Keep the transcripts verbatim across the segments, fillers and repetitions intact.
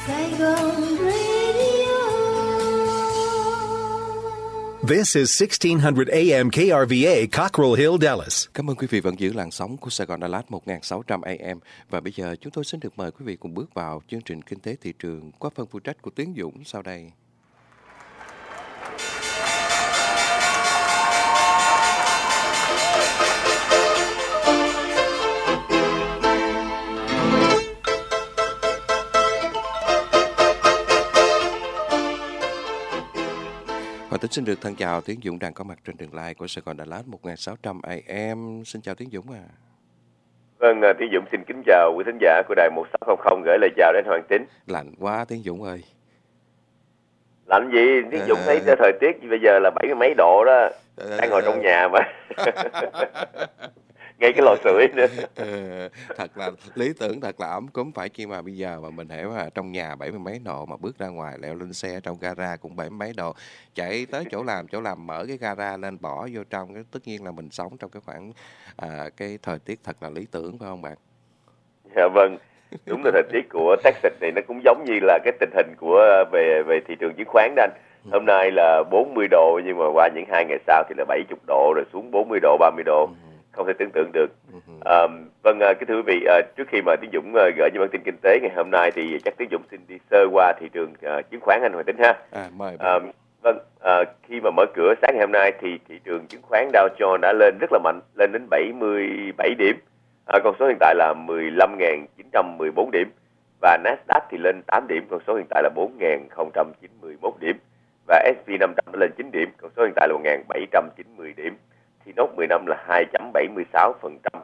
Saigon Radio. This is sixteen hundred A M K R V A, Cockrell Hill, Dallas. Cảm ơn quý vị vẫn giữ làn sóng của Sài Gòn Đà Lạt một nghìn sáu trăm A M. Và bây giờ chúng tôi xin được mời quý vị cùng bước vào chương trình Kinh tế thị trường qua phần phụ trách của Tiến Dũng sau đây. Hoàng Tính xin được thân chào Tiến Dũng đang có mặt trên đường live của Sài Gòn Đà Lạt một nghìn sáu trăm A M. Xin chào Tiến Dũng à. Vâng, Tiến Dũng xin kính chào quý thính giả của đài một sáu không không, gửi lời chào đến Hoàng Tính. Lạnh quá Tiến Dũng ơi. Lạnh gì? Tiến Dũng thấy à... thời tiết bây giờ là bảy mươi mấy độ đó, đang ngồi trong nhà mà. Ngay cái lò sưởi nữa. Thật là lý tưởng, thật là ấm cúng. Phải chi mà bây giờ mà mình hiểu là trong nhà bảy mươi mấy độ mà bước ra ngoài leo lên xe trong gara cũng bảy mươi mấy độ, chạy tới chỗ làm chỗ làm mở cái gara lên bỏ vô trong, cái tất nhiên là mình sống trong cái khoảng à, cái thời tiết thật là lý tưởng, phải không bạn? Dạ vâng, đúng là thời tiết của Texas này nó cũng giống như là cái tình hình của về về thị trường chứng khoán đó anh. Hôm nay là bốn mươi độ nhưng mà qua những hai ngày sau thì là bảy mươi độ, rồi xuống bốn mươi độ, ba mươi độ. Không thể tưởng tượng được. À, vâng, cái thưa quý vị, à, trước khi mà Tiến Dũng uh, gửi những bản tin kinh tế ngày hôm nay thì chắc Tiến Dũng xin đi sơ qua thị trường uh, chứng khoán anh Hoàng Tính ha. À, mời. À, vâng, à, khi mà mở cửa sáng ngày hôm nay thì thị trường chứng khoán Dow Jones đã lên rất là mạnh, lên đến bảy mươi bảy điểm. À, con số hiện tại là mười lăm nghìn chín trăm mười bốn điểm, và Nasdaq thì lên tám điểm, con số hiện tại là bốn nghìn không trăm chín mươi mốt điểm, và ét and pê năm trăm lên chín điểm, con số hiện tại là một nghìn bảy trăm chín mươi điểm. Thì nốt mười năm là hai phẩy bảy mươi sáu phần trăm.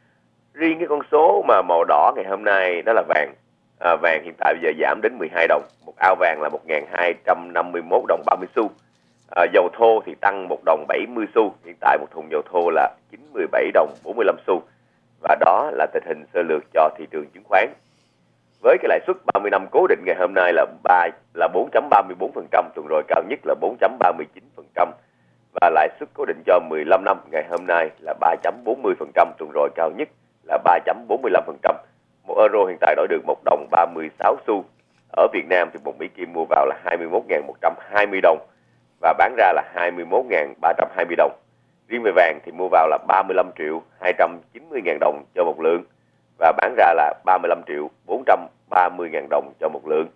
Riêng cái con số mà màu đỏ ngày hôm nay đó là vàng. À, vàng hiện tại bây giờ giảm đến mười hai đồng. Một ao vàng là một nghìn hai trăm năm mươi mốt đồng ba mươi xu. À, dầu thô thì tăng một đồng bảy mươi xu. Hiện tại một thùng dầu thô là chín mươi bảy đồng bốn mươi lăm xu. Và đó là tình hình sơ lược cho thị trường chứng khoán. Với cái lãi suất ba mươi năm cố định ngày hôm nay là ba là bốn phẩy ba mươi bốn phần trăm, tuần rồi cao nhất là bốn phẩy ba mươi chín phần trăm. Và lãi suất cố định cho mười lăm năm ngày hôm nay là ba phẩy bốn mươi phần trăm, tuần rồi cao nhất là ba phẩy bốn mươi lăm phần trăm. Một euro hiện tại đổi được một đồng ba mươi sáu xu. Ở Việt Nam thì một Mỹ Kim mua vào là hai mươi mốt nghìn một trăm hai mươi đồng và bán ra là hai mươi mốt nghìn ba trăm hai mươi đồng. Riêng về vàng thì mua vào là ba mươi lăm triệu hai trăm chín mươi nghìn đồng cho một lượng và bán ra là ba mươi lăm triệu bốn trăm ba mươi nghìn đồng cho một lượng.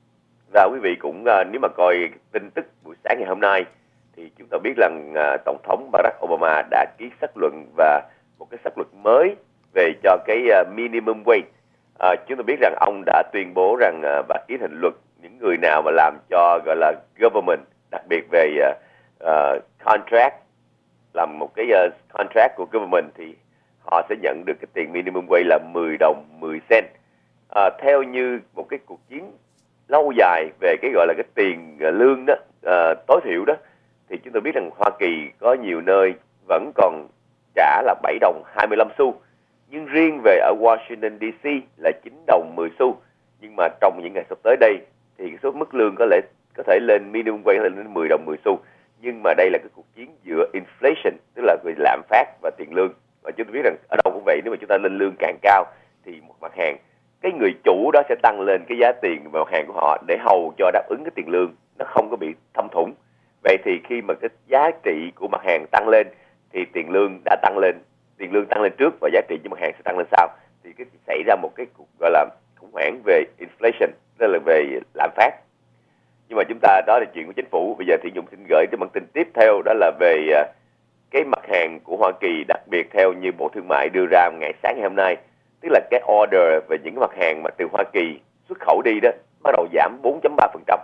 Và quý vị cũng nếu mà coi tin tức buổi sáng ngày hôm nay thì chúng ta biết rằng uh, Tổng thống Barack Obama đã ký xác luận và một cái xác luật mới về cho cái uh, minimum wage. Uh, chúng ta biết rằng ông đã tuyên bố rằng uh, và ký thành luật những người nào mà làm cho gọi là government, đặc biệt về uh, uh, contract, làm một cái uh, contract của government thì họ sẽ nhận được cái tiền minimum wage là mười đồng mười cent. Uh, theo như một cái cuộc chiến lâu dài về cái gọi là cái tiền uh, lương đó uh, tối thiểu đó, thì chúng tôi biết rằng Hoa Kỳ có nhiều nơi vẫn còn trả là bảy đồng hai mươi lăm xu. Nhưng riêng về ở Washington đê xê là chín đồng mười xu. Nhưng mà trong những ngày sắp tới đây thì số mức lương có lẽ có thể lên minimum wage lên đến mười đồng mười xu. Nhưng mà đây là cái cuộc chiến giữa inflation, tức là về lạm phát và tiền lương. Và chúng tôi biết rằng ở đâu cũng vậy, nếu mà chúng ta lên lương càng cao thì một mặt hàng, cái người chủ đó sẽ tăng lên cái giá tiền vào hàng của họ để hầu cho đáp ứng cái tiền lương, nó không có bị thâm thủng. Vậy thì khi mà cái giá trị của mặt hàng tăng lên thì tiền lương đã tăng lên, tiền lương tăng lên trước và giá trị của mặt hàng sẽ tăng lên sau, thì cái xảy ra một cái cuộc gọi là khủng hoảng về inflation, tức là về lạm phát. Nhưng mà chúng ta đó là chuyện của chính phủ. Bây giờ thì Dũng xin gửi cái bản tin tiếp theo, đó là về cái mặt hàng của Hoa Kỳ, đặc biệt theo như Bộ Thương mại đưa ra ngày sáng ngày hôm nay, tức là cái order về những cái mặt hàng mà từ Hoa Kỳ xuất khẩu đi đó bắt đầu giảm bốn phẩy ba phần trăm.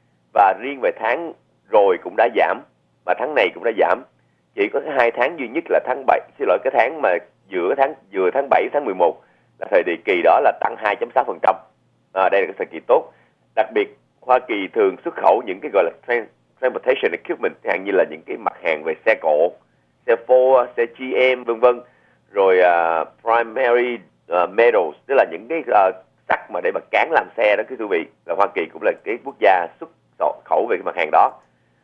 Và riêng về tháng rồi cũng đã giảm, và tháng này cũng đã giảm. Chỉ có hai tháng duy nhất là tháng bảy, xin lỗi, cái tháng mà giữa tháng vừa tháng bảy tháng mười một là thời kỳ đó là tăng hai phẩy sáu phần trăm. À, đây là cái thời kỳ tốt. Đặc biệt Hoa Kỳ thường xuất khẩu những cái gọi là transportation equipment, chẳng như là những cái mặt hàng về xe cộ, xe Ford, xe giê em vân vân, rồi uh, primary uh, metals, tức là những cái uh, sắt mà để mà cán làm xe đó, cái thưa vị, là Hoa Kỳ cũng là cái quốc gia xuất khẩu về cái mặt hàng đó.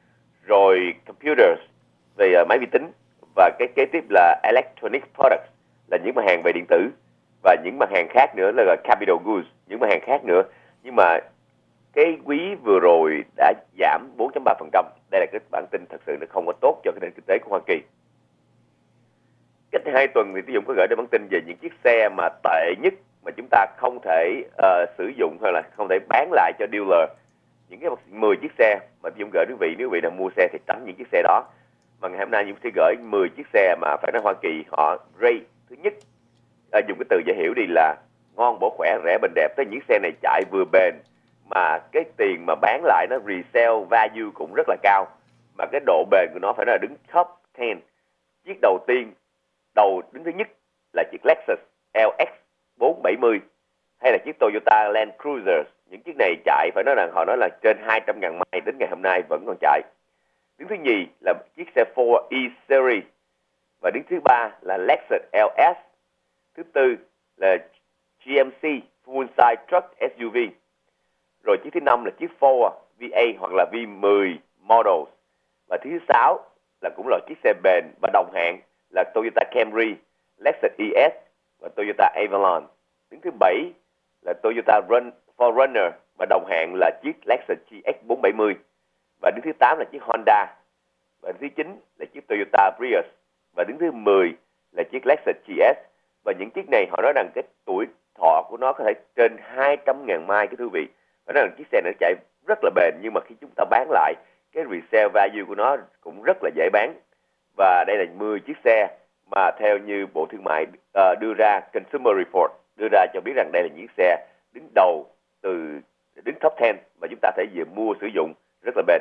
Rồi computers, về uh, máy vi tính, và cái kế tiếp là electronic products, là những mặt hàng về điện tử, và những mặt hàng khác nữa là capital goods, những mặt hàng khác nữa. Nhưng mà cái quý vừa rồi đã giảm bốn phẩy ba phần trăm. Đây là cái bản tin thật sự nó không có tốt cho cái nền kinh tế của Hoa Kỳ. Cách hai tuần thì Tiến Dũng có gửi đến bản tin về những chiếc xe mà tệ nhất mà chúng ta không thể uh, sử dụng hay là không thể bán lại cho dealer. Những cái mười chiếc xe mà Tiến Dũng gửi quý vị, nếu quý vị đang mua xe thì tránh những chiếc xe đó. Mà ngày hôm nay Dũng sẽ gửi mười chiếc xe mà phải nói Hoa Kỳ họ rate thứ nhất, uh, dùng cái từ dễ hiểu đi là ngon, bổ, khỏe, rẻ, bền, đẹp. Tới những xe này chạy vừa bền mà cái tiền mà bán lại nó resale value cũng rất là cao, mà cái độ bền của nó phải nói là đứng top mười. Chiếc đầu tiên, đầu đứng thứ nhất là chiếc Lexus L X bốn bảy mươi hay là chiếc Toyota Land Cruiser. Những chiếc này chạy phải nói là họ nói là trên hai trăm ngàn mai, đến ngày hôm nay vẫn còn chạy. Đứng thứ nhì là chiếc xe Ford E-Series, và đứng thứ ba là Lexus L S. Thứ tư là G M C Full Size Truck S U V. Rồi chiếc thứ năm là chiếc Ford V A hoặc là V mười Models. Và thứ sáu là cũng là chiếc xe bền và đồng hạng là Toyota Camry, Lexus E S và Toyota Avalon. Đứng thứ bảy là Toyota Run, bốn Runner và đồng hạng là chiếc Lexus G X bốn bảy mươi. Và đứng thứ tám là chiếc Honda. Và đứng thứ chín là chiếc Toyota Prius. Và đứng thứ mười là chiếc Lexus G S. Và những chiếc này họ nói rằng cái tuổi thọ của nó có thể trên hai trăm ngàn mai, cái thú vị. Phải nói rằng chiếc xe này chạy rất là bền, nhưng mà khi chúng ta bán lại, cái resale value của nó cũng rất là dễ bán. Và đây là mười chiếc xe mà theo như Bộ Thương mại uh, đưa ra, Consumer Report đưa ra cho biết rằng đây là những chiếc xe đứng đầu, từ đứng top mười mà chúng ta thể vừa mua sử dụng rất là bền.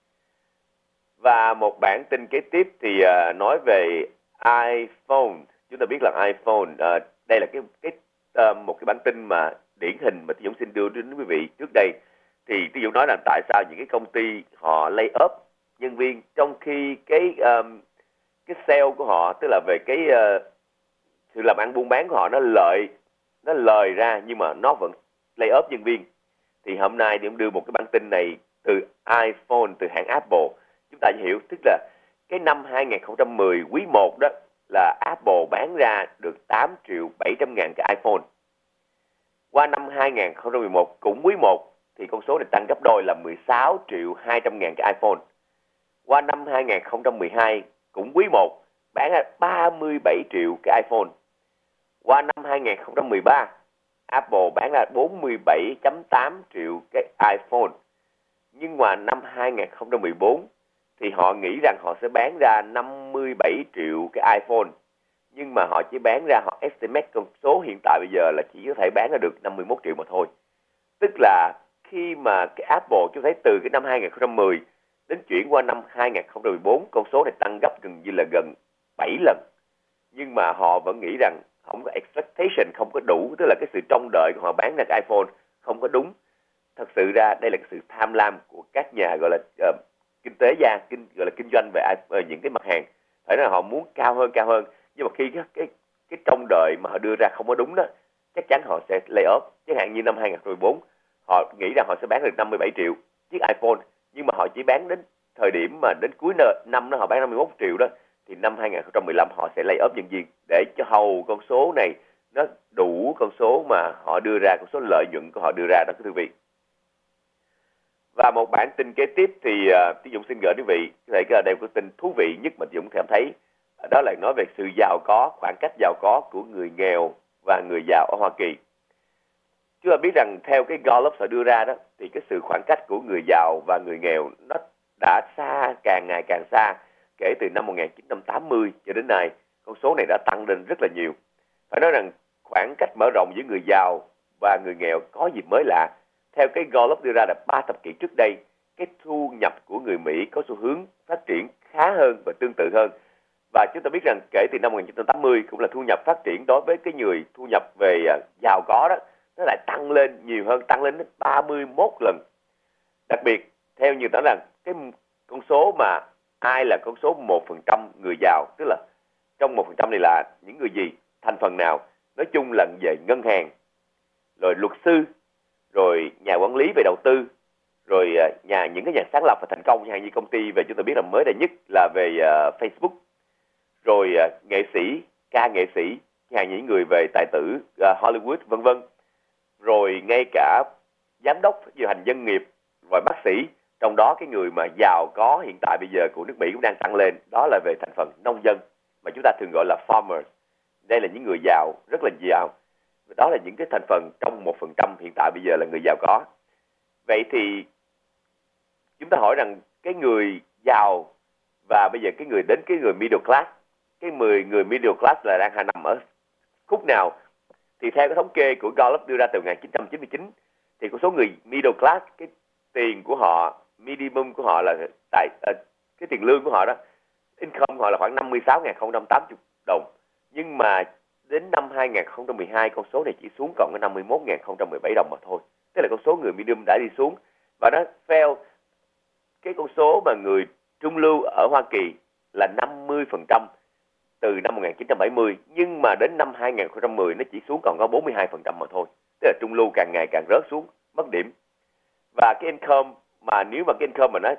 Và một bản tin kế tiếp thì uh, nói về iPhone. Chúng ta biết là iPhone, uh, đây là cái, cái uh, một cái bản tin mà điển hình mà Tiến Dũng xin đưa đến quý vị trước đây. Thì Tiến Dũng nói là tại sao những cái công ty họ lay off nhân viên, trong khi cái um, cái sale của họ, tức là về cái uh, sự làm ăn buôn bán của họ nó lợi, nó lời ra, nhưng mà nó vẫn lay off nhân viên. Thì hôm nay Tiến Dũng đưa một cái bản tin này từ iPhone, từ hãng Apple. Chúng ta hiểu, tức là cái năm hai không một không quý một đó là Apple bán ra được tám triệu bảy trăm ngàn cái iPhone. Qua năm hai không một một cũng quý một thì con số này tăng gấp đôi là mười sáu triệu hai trăm ngàn cái iPhone. Qua năm hai không một hai cũng quý một bán ra ba mươi bảy triệu cái iPhone. Qua năm hai không một ba Apple bán ra bốn mươi bảy phẩy tám triệu cái iPhone. Nhưng mà năm hai không một bốn thì họ nghĩ rằng họ sẽ bán ra năm mươi bảy triệu cái iPhone. Nhưng mà họ chỉ bán ra, họ estimate con số hiện tại bây giờ là chỉ có thể bán ra được năm mươi mốt triệu mà thôi. Tức là khi mà cái Apple chúng thấy từ cái năm hai không một không đến chuyển qua năm hai không một bốn, con số này tăng gấp gần như là gần bảy lần. Nhưng mà họ vẫn nghĩ rằng không có expectation, không có đủ, tức là cái sự trông đợi của họ bán ra cái iPhone không có đúng. Thật sự ra đây là cái sự tham lam của các nhà gọi là uh, kinh tế gia, kinh gọi là kinh doanh về uh, những cái mặt hàng. Phải nói là họ muốn cao hơn, cao hơn. Nhưng mà khi cái, cái cái trông đợi mà họ đưa ra không có đúng đó, chắc chắn họ sẽ lay off. Chẳng hạn như năm hai không một bốn, họ nghĩ rằng họ sẽ bán được năm mươi bảy triệu chiếc iPhone, nhưng mà họ chỉ bán đến thời điểm mà đến cuối năm đó họ bán năm mươi mốt triệu đó, thì năm hai không một lăm họ sẽ lay off nhân viên để cho hầu con số này nó đủ con số mà họ đưa ra, con số lợi nhuận của họ đưa ra đó, thưa quý vị. Và một bản tin kế tiếp thì uh, Tiến Dũng xin gửi quý vị, có thể là đây là tin thú vị nhất mà Tiến Dũng cảm thấy. Đó là nói về sự giàu có, khoảng cách giàu có của người nghèo và người giàu ở Hoa Kỳ. Chúng ta biết rằng theo cái Gallup họ đưa ra đó, thì cái sự khoảng cách của người giàu và người nghèo nó đã xa, càng ngày càng xa. Kể từ năm một nghìn chín trăm tám mươi cho đến nay, con số này đã tăng lên rất là nhiều. Phải nói rằng khoảng cách mở rộng giữa người giàu và người nghèo có gì mới lạ. Theo cái Gallup đưa ra là ba thập kỷ trước đây, cái thu nhập của người Mỹ có xu hướng phát triển khá hơn và tương tự hơn. Và chúng ta biết rằng kể từ năm một nghìn chín trăm tám mươi cũng là thu nhập phát triển đối với cái người thu nhập về uh, giàu có đó, nó lại tăng lên nhiều hơn, tăng lên đến ba mươi mốt lần. Đặc biệt, theo như đó là cái con số mà ai là con số một phần trăm người giàu, tức là trong một phần trăm này là những người gì, thành phần nào, nói chung là về ngân hàng, rồi luật sư, rồi nhà quản lý về đầu tư, rồi uh, nhà những cái nhà sáng lập và thành công, như, như công ty về chúng ta biết là mới đây nhất là về uh, Facebook, rồi uh, nghệ sĩ, ca nghệ sĩ, hay những người về tài tử uh, Hollywood, vân vân. Rồi ngay cả giám đốc điều hành doanh nghiệp và bác sĩ, trong đó cái người mà giàu có hiện tại bây giờ của nước Mỹ cũng đang tăng lên, đó là về thành phần nông dân mà chúng ta thường gọi là farmers. Đây là những người giàu, rất là giàu. Đó là những cái thành phần trong một phần trăm hiện tại bây giờ là người giàu có. Vậy thì chúng ta hỏi rằng cái người giàu và bây giờ cái người đến cái người middle class, cái người người middle class là đang nằm ở khúc nào? Thì theo cái thống kê của Gallup đưa ra từ một nghìn chín trăm chín mươi chín, thì có số người middle class, cái tiền của họ, minimum của họ là tại uh, cái tiền lương của họ đó, income của họ là khoảng năm mươi sáu nghìn không trăm tám mươi đồng. Nhưng mà đến năm hai nghìn không trăm mười hai, con số này chỉ xuống còn có năm mươi mốt nghìn không trăm mười bảy đồng mà thôi. Tức là con số người minimum đã đi xuống. Và nó fail cái con số mà người trung lưu ở Hoa Kỳ là năm mươi phần trăm từ năm một nghìn chín trăm bảy mươi. Nhưng mà đến năm hai nghìn không trăm mười nó chỉ xuống còn có bốn mươi hai phần trăm mà thôi. Tức là trung lưu càng ngày càng rớt xuống, mất điểm. Và cái income mà nếu mà cái income mà nó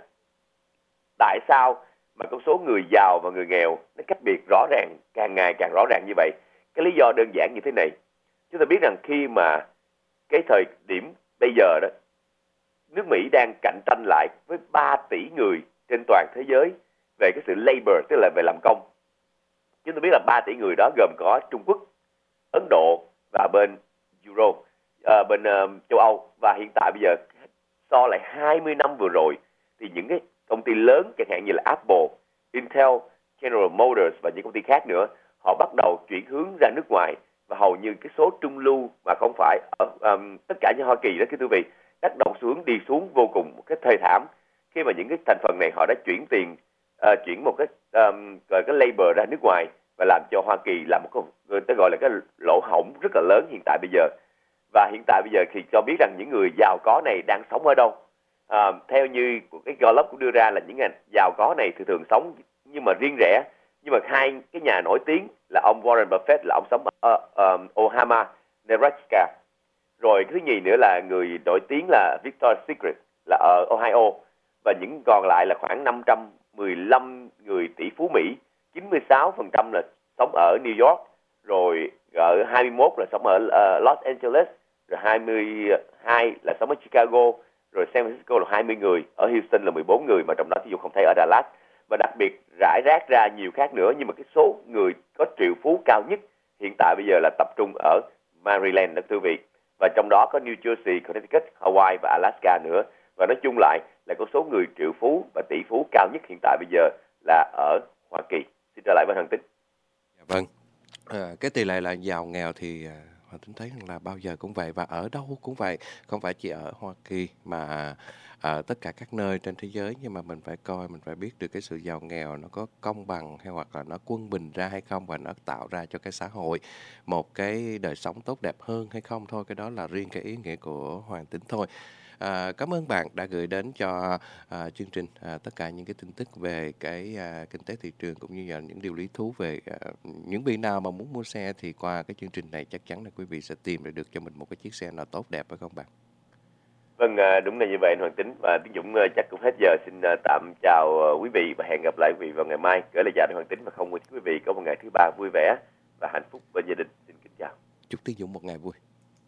tại sao mà con số người giàu và người nghèo nó cách biệt rõ ràng, càng ngày càng rõ ràng như vậy? Cái lý do đơn giản như thế này. Chúng ta biết rằng khi mà cái thời điểm bây giờ đó, nước Mỹ đang cạnh tranh lại với ba tỷ người trên toàn thế giới về cái sự labor, tức là về làm công. Chúng ta biết là ba tỷ người đó gồm có Trung Quốc, Ấn Độ và bên Euro, à, bên uh, châu Âu. Và hiện tại bây giờ so lại hai mươi năm vừa rồi thì những cái công ty lớn chẳng hạn như là Apple, Intel, General Motors và những công ty khác nữa, họ bắt đầu chuyển hướng ra nước ngoài, và hầu như cái số trung lưu mà không phải ở um, tất cả những Hoa Kỳ đó, cái quý vị, tác động xuống đi xuống vô cùng một cái thê thảm khi mà những cái thành phần này họ đã chuyển tiền uh, chuyển một cái um, gọi cái labor ra nước ngoài và làm cho Hoa Kỳ là một cái người ta gọi là cái lỗ hổng rất là lớn hiện tại bây giờ. Và hiện tại bây giờ thì cho biết rằng những người giàu có này đang sống ở đâu? À, theo như của cái Gallup cũng đưa ra là những người giàu có này thường thường sống nhưng mà riêng rẽ. Nhưng mà hai cái nhà nổi tiếng là ông Warren Buffett là ông sống ở uh, Omaha, Nebraska. Rồi cái thứ nhì nữa là người nổi tiếng là Victoria's Secret là ở Ohio. Và những còn lại là khoảng năm trăm mười lăm người tỷ phú Mỹ. chín mươi sáu phần trăm là sống ở New York, rồi ở hai mươi mốt là sống ở uh, Los Angeles, rồi hai mươi hai là sống ở Chicago, rồi San Francisco là hai mươi người, ở Houston là mười bốn người, mà trong đó ví dụ không thấy ở Dallas. Và đặc biệt rải rác ra nhiều khác nữa, nhưng mà cái số người có triệu phú cao nhất hiện tại bây giờ là tập trung ở Maryland đó quý vị. Và trong đó có New Jersey, Connecticut, Hawaii và Alaska nữa. Và nói chung lại là có số người triệu phú và tỷ phú cao nhất hiện tại bây giờ là ở Hoa Kỳ. Xin trở lại với Hoàng Tính. Dạ vâng. À, cái tỷ lệ là giàu nghèo thì Hoàng Tính thấy là bao giờ cũng vậy, và ở đâu cũng vậy, không phải chỉ ở Hoa Kỳ mà ở tất cả các nơi trên thế giới. Nhưng mà mình phải coi, mình phải biết được cái sự giàu nghèo nó có công bằng hay hoặc là nó quân bình ra hay không, và nó tạo ra cho cái xã hội một cái đời sống tốt đẹp hơn hay không thôi. Cái đó là riêng cái ý nghĩa của Hoàng Tính thôi. À, cảm ơn bạn đã gửi đến cho à, chương trình à, tất cả những cái tin tức về cái à, kinh tế thị trường cũng như là những điều lý thú về à, những vị nào mà muốn mua xe thì qua cái chương trình này chắc chắn là quý vị sẽ tìm được cho mình một cái chiếc xe nào tốt đẹp, phải không bạn? Vâng, đúng là như vậy Hoàng Tính. Và Tiến Dũng chắc cũng hết giờ. Xin tạm chào quý vị và hẹn gặp lại quý vị vào ngày mai. Gửi lời chào đến Hoàng Tính và không quên quý vị có một ngày thứ ba vui vẻ và hạnh phúc bên gia đình. Xin kính chào. Chúc Tiến Dũng một ngày vui.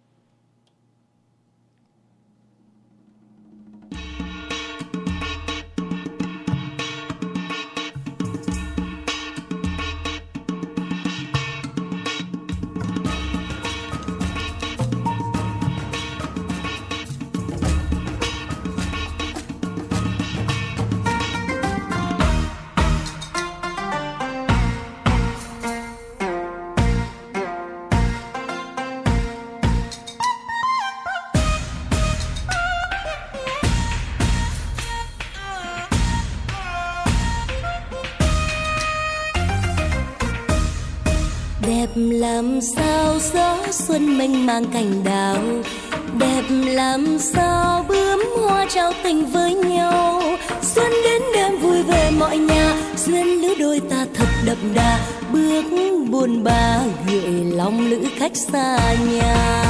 Đẹp làm sao gió xuân mênh mang cành đào, đẹp làm sao bướm hoa trao tình với nhau. Xuân đến đêm vui về mọi nhà, duyên lứa đôi ta thật đậm đà, bước buồn bã gửi lòng lữ khách xa nhà.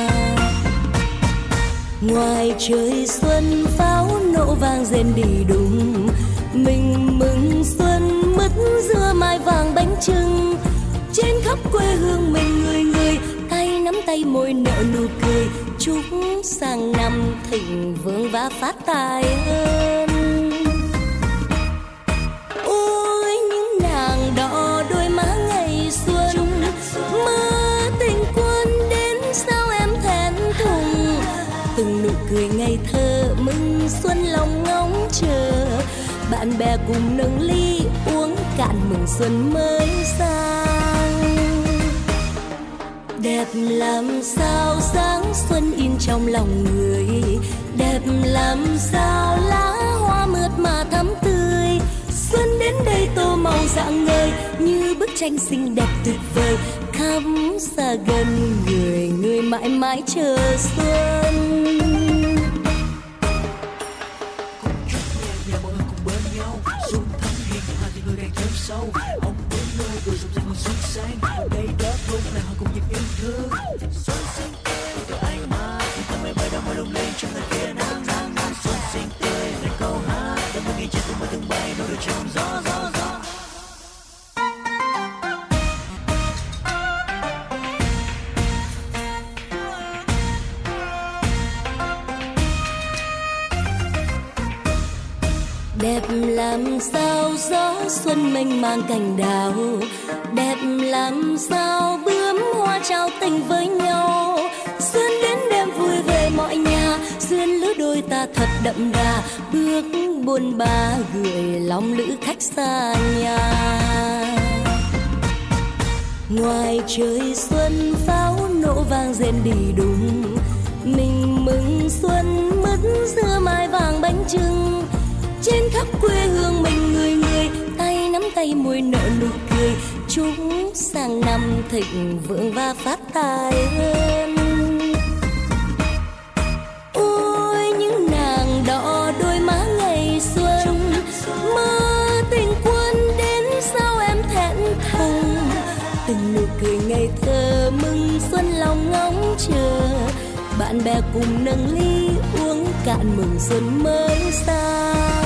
Ngoài trời xuân pháo nổ vang rền đi đùng, mình mừng xuân mứt dưa mai vàng bánh chưng. Trên khắp quê hương mình người người tay nắm tay tay môi nở nụ cười, chúc sang năm thịnh vượng và phát tài hơn. Ôi những nàng đỏ đôi má ngày xuân, mơ tình quân đến sao em thẹn thùng. Từng nụ cười ngây thơ mừng xuân lòng ngóng chờ, bạn bè cùng nâng ly uống cạn mừng xuân mới sang. Đẹp làm sao sáng xuân in trong lòng người, đẹp làm sao lá hoa mượt mà thắm tươi. Xuân đến đây tô màu rạng ngời như bức tranh xinh đẹp tuyệt vời, khắp xa gần người người mãi mãi chờ xuân. Đẹp làm sao gió xuân mênh mang cành đào, đẹp làm sao bướm hoa trao tình với nhau. Xuân đến đêm vui về mọi nhà, duyên lứa đôi ta thật đậm đà, bước buôn ba gửi lòng lữ khách xa nhà. Ngoài trời xuân pháo nổ vang rền đi đùng, mình mừng xuân mứt dưa mai vàng bánh chưng. Trên khắp quê hương mình người người tay nắm tay môi nở nụ cười, chúc sang năm thịnh vượng và phát tài hơn. Ôi những nàng đỏ đôi má ngày xuân, mơ tình quân đến sao em thẹn thùng. Từng nụ cười ngây thơ mừng xuân lòng ngóng chờ, bạn bè cùng nâng ly uống cạn mừng xuân mới sang.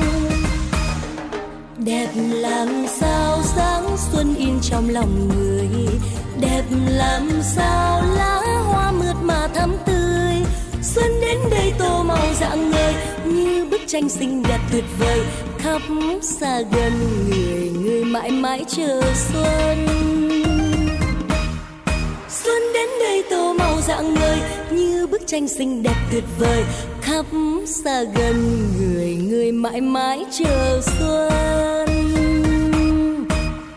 Đẹp làm sao sáng xuân in trong lòng người, đẹp làm sao lá hoa mượt mà thắm tươi. Xuân đến đây tô màu rạng ngời như bức tranh xinh đẹp tuyệt vời, khắp xa gần người người mãi mãi chờ xuân. Xuân đến đây tô màu rạng ngời như bức tranh xinh đẹp tuyệt vời, khắp xa gần người người mãi mãi chờ xuân.